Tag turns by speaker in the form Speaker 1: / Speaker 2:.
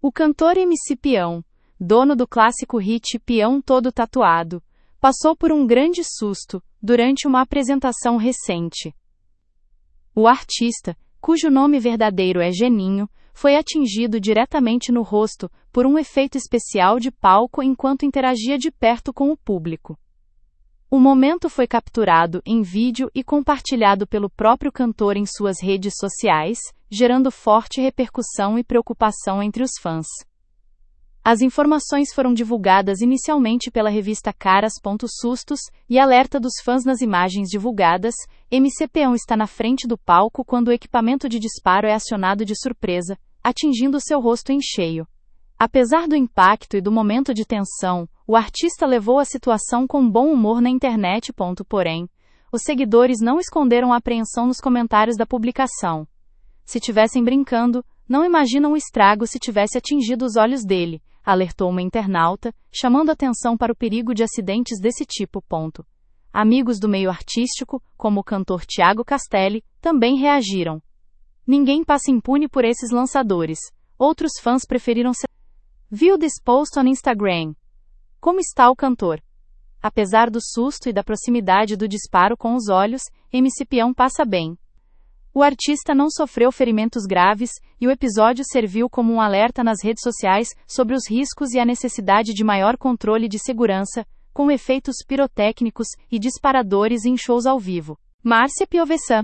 Speaker 1: O cantor MC Peão, dono do clássico hit Peão Todo Tatuado, passou por um grande susto durante uma apresentação recente. O artista, cujo nome verdadeiro é Geninho, foi atingido diretamente no rosto por um efeito especial de palco enquanto interagia de perto com o público. O momento foi capturado em vídeo e compartilhado pelo próprio cantor em suas redes sociais, gerando forte repercussão e preocupação entre os fãs. As informações foram divulgadas inicialmente pela revista Caras.Sustos e alerta dos fãs nas imagens divulgadas. MC Peão está na frente do palco quando o equipamento de disparo é acionado de surpresa, atingindo seu rosto em cheio. Apesar do impacto e do momento de tensão, o artista levou a situação com bom humor na internet. Porém, os seguidores não esconderam a apreensão nos comentários da publicação. Se tivessem brincando, não imaginam o estrago se tivesse atingido os olhos dele, alertou uma internauta, chamando atenção para o perigo de acidentes desse tipo. Amigos do meio artístico, como o cantor Thiago Castelli, também reagiram. Ninguém passa impune por esses lançadores. Outros fãs preferiram ser... View this post on Instagram. Como está o cantor? Apesar do susto e da proximidade do disparo com os olhos, MC Peão passa bem. O artista não sofreu ferimentos graves e o episódio serviu como um alerta nas redes sociais sobre os riscos e a necessidade de maior controle de segurança, com efeitos pirotécnicos e disparadores em shows ao vivo. Márcia Piovesan.